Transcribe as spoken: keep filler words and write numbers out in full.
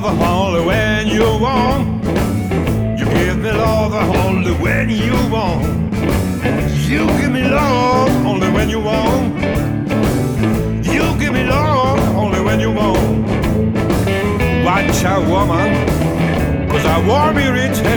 only when you want. You give me love only when you want. You give me love only when you want. You give me love only when you want. Watch out, woman, 'cause I won't be rich.